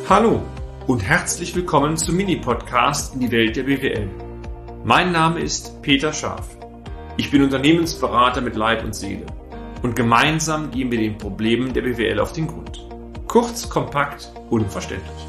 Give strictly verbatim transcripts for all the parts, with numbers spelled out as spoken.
Hallo und herzlich willkommen zum Mini-Podcast in die Welt der B W L. Mein Name ist Peter Scharf. Ich bin Unternehmensberater mit Leib und Seele und gemeinsam gehen wir den Problemen der B W L auf den Grund. Kurz, kompakt, unverständlich.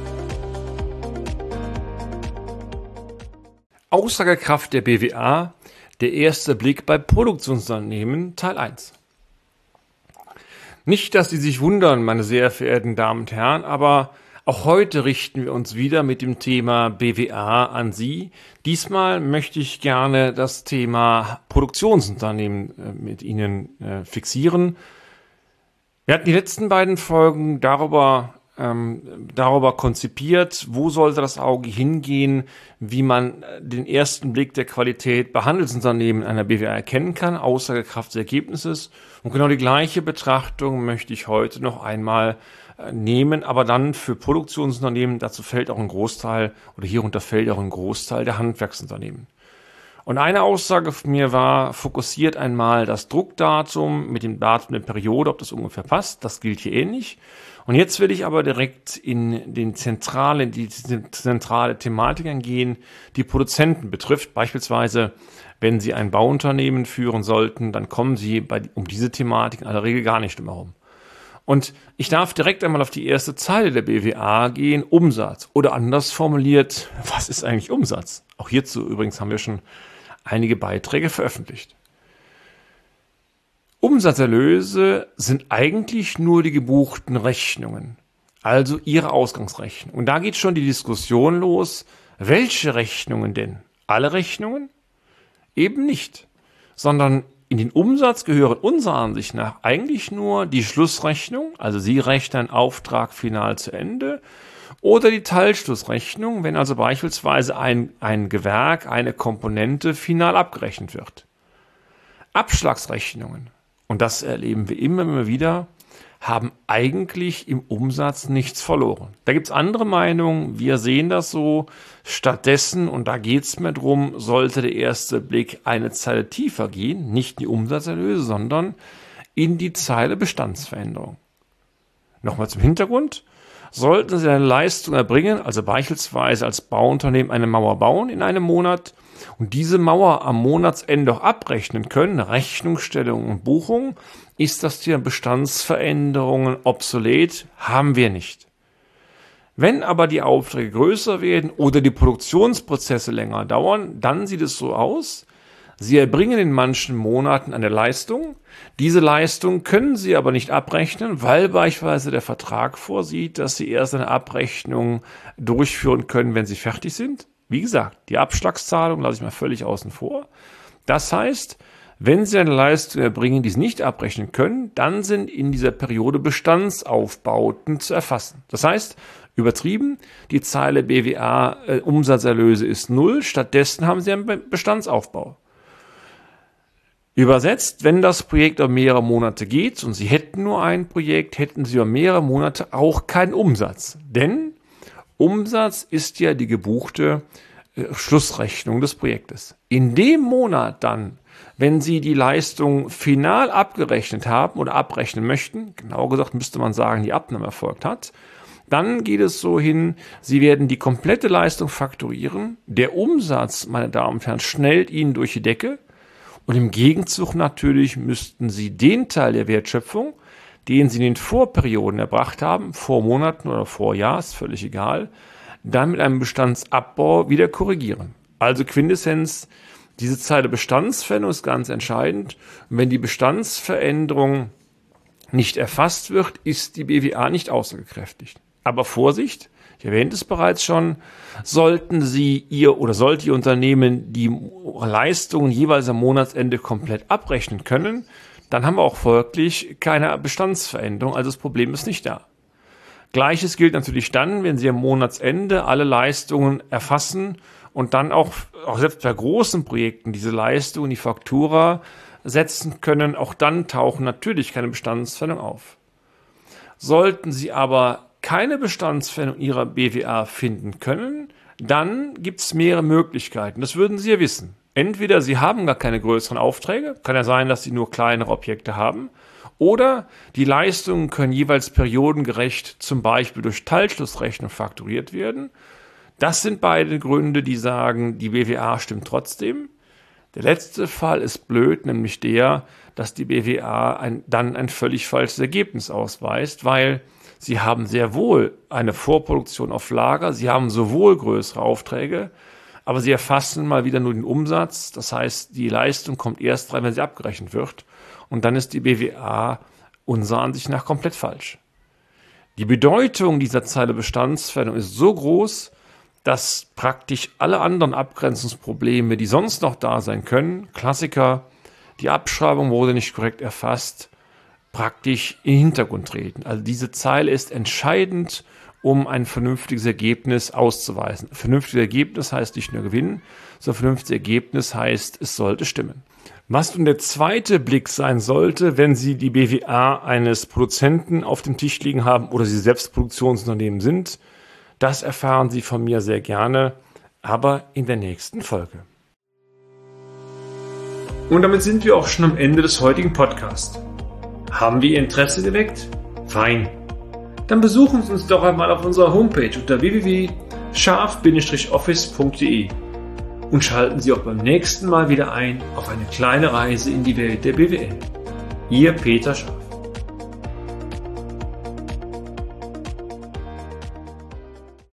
Aussagekraft der B W A, der erste Blick bei Produktionsunternehmen, Teil eins. Nicht, dass Sie sich wundern, meine sehr verehrten Damen und Herren, aber auch heute richten wir uns wieder mit dem Thema B W A an Sie. Diesmal möchte ich gerne das Thema Produktionsunternehmen äh, mit Ihnen äh, fixieren. Wir hatten die letzten beiden Folgen darüber, ähm, darüber konzipiert, wo sollte das Auge hingehen, wie man den ersten Blick der Qualität bei Handelsunternehmen einer B W A erkennen kann, Aussagekraft des Ergebnisses. Und genau die gleiche Betrachtung möchte ich heute noch einmal nehmen, aber dann für Produktionsunternehmen, dazu fällt auch ein Großteil oder hierunter fällt auch ein Großteil der Handwerksunternehmen. Und eine Aussage von mir war, fokussiert einmal das Druckdatum mit dem Datum der Periode, ob das ungefähr passt. Das gilt hier ähnlich. Und jetzt will ich aber direkt in den zentralen, die zentrale Thematik eingehen, die Produzenten betrifft. Beispielsweise, wenn Sie ein Bauunternehmen führen sollten, dann kommen Sie bei, um diese Thematik in aller Regel gar nicht drumherum. Und ich darf direkt einmal auf die erste Zeile der B W A gehen, Umsatz. Oder anders formuliert, was ist eigentlich Umsatz? Auch hierzu übrigens haben wir schon einige Beiträge veröffentlicht. Umsatzerlöse sind eigentlich nur die gebuchten Rechnungen, also Ihre Ausgangsrechnung. Und da geht schon die Diskussion los, welche Rechnungen denn? Alle Rechnungen? Eben nicht, sondern in den Umsatz gehören unserer Ansicht nach eigentlich nur die Schlussrechnung, also Sie rechnen Auftrag final zu Ende, oder die Teilschlussrechnung, wenn also beispielsweise ein, ein Gewerk, eine Komponente final abgerechnet wird. Abschlagsrechnungen, und das erleben wir immer, immer wieder, haben eigentlich im Umsatz nichts verloren. Da gibt es andere Meinungen, wir sehen das so. Stattdessen, und da geht es mir drum, sollte der erste Blick eine Zeile tiefer gehen, nicht in die Umsatzerlöse, sondern in die Zeile Bestandsveränderung. Nochmal zum Hintergrund. Sollten Sie eine Leistung erbringen, also beispielsweise als Bauunternehmen eine Mauer bauen in einem Monat und diese Mauer am Monatsende auch abrechnen können, Rechnungsstellung und Buchung, ist das Thema Bestandsveränderungen obsolet, haben wir nicht. Wenn aber die Aufträge größer werden oder die Produktionsprozesse länger dauern, dann sieht es so aus, Sie erbringen in manchen Monaten eine Leistung. Diese Leistung können Sie aber nicht abrechnen, weil beispielsweise der Vertrag vorsieht, dass Sie erst eine Abrechnung durchführen können, wenn Sie fertig sind. Wie gesagt, die Abschlagszahlung lasse ich mal völlig außen vor. Das heißt, wenn Sie eine Leistung erbringen, die Sie nicht abrechnen können, dann sind in dieser Periode Bestandsaufbauten zu erfassen. Das heißt, übertrieben, die Zeile B W A äh, Umsatzerlöse ist null, stattdessen haben Sie einen Be- Bestandsaufbau. Übersetzt, wenn das Projekt über mehrere Monate geht und Sie hätten nur ein Projekt, hätten Sie über mehrere Monate auch keinen Umsatz. Denn Umsatz ist ja die gebuchte äh, Schlussrechnung des Projektes. In dem Monat dann, wenn Sie die Leistung final abgerechnet haben oder abrechnen möchten, genau gesagt müsste man sagen, die Abnahme erfolgt hat, dann geht es so hin, Sie werden die komplette Leistung fakturieren. Der Umsatz, meine Damen und Herren, schnellt Ihnen durch die Decke. Und im Gegenzug natürlich müssten Sie den Teil der Wertschöpfung, den Sie in den Vorperioden erbracht haben, vor Monaten oder vor Jahr, ist völlig egal, dann mit einem Bestandsabbau wieder korrigieren. Also Quintessenz, diese Zeile Bestandsveränderung ist ganz entscheidend. Und wenn die Bestandsveränderung nicht erfasst wird, ist die B W A nicht aussagekräftig. Aber Vorsicht, ich erwähnte es bereits schon, sollten Sie Ihr oder sollte Ihr Unternehmen die Leistungen jeweils am Monatsende komplett abrechnen können, dann haben wir auch folglich keine Bestandsveränderung, also das Problem ist nicht da. Gleiches gilt natürlich dann, wenn Sie am Monatsende alle Leistungen erfassen und dann auch, auch selbst bei großen Projekten diese Leistungen in die Faktura setzen können, auch dann tauchen natürlich keine Bestandsveränderungen auf. Sollten Sie aber keine Bestandsveränderung Ihrer B W A finden können, dann gibt es mehrere Möglichkeiten. Das würden Sie ja wissen. Entweder Sie haben gar keine größeren Aufträge, kann ja sein, dass Sie nur kleinere Objekte haben, Oder die Leistungen können jeweils periodengerecht zum Beispiel durch Teilschlussrechnung fakturiert werden. Das sind beide Gründe, die sagen, die B W A stimmt trotzdem. Der letzte Fall ist blöd, nämlich der, dass die B W A ein, dann ein völlig falsches Ergebnis ausweist, weil sie haben sehr wohl eine Vorproduktion auf Lager, sie haben sowohl größere Aufträge, aber sie erfassen mal wieder nur den Umsatz. Das heißt, die Leistung kommt erst rein, wenn sie abgerechnet wird. Und dann ist die B W A unserer Ansicht nach komplett falsch. Die Bedeutung dieser Zeile Bestandsverwendung ist so groß, dass praktisch alle anderen Abgrenzungsprobleme, die sonst noch da sein können, Klassiker, die Abschreibung wurde nicht korrekt erfasst, praktisch in den Hintergrund treten. Also diese Zeile ist entscheidend, um ein vernünftiges Ergebnis auszuweisen. Ein vernünftiges Ergebnis heißt nicht nur gewinnen, sondern ein vernünftiges Ergebnis heißt, es sollte stimmen. Was nun der zweite Blick sein sollte, wenn Sie die B W A eines Produzenten auf dem Tisch liegen haben oder Sie selbst Produktionsunternehmen sind, das erfahren Sie von mir sehr gerne, aber in der nächsten Folge. Und damit sind wir auch schon am Ende des heutigen Podcasts. Haben wir Ihr Interesse geweckt? Fein. Dann besuchen Sie uns doch einmal auf unserer Homepage unter w w w punkt scharf Bindestrich office punkt de und schalten Sie auch beim nächsten Mal wieder ein auf eine kleine Reise in die Welt der B W L. Ihr Peter Scharf.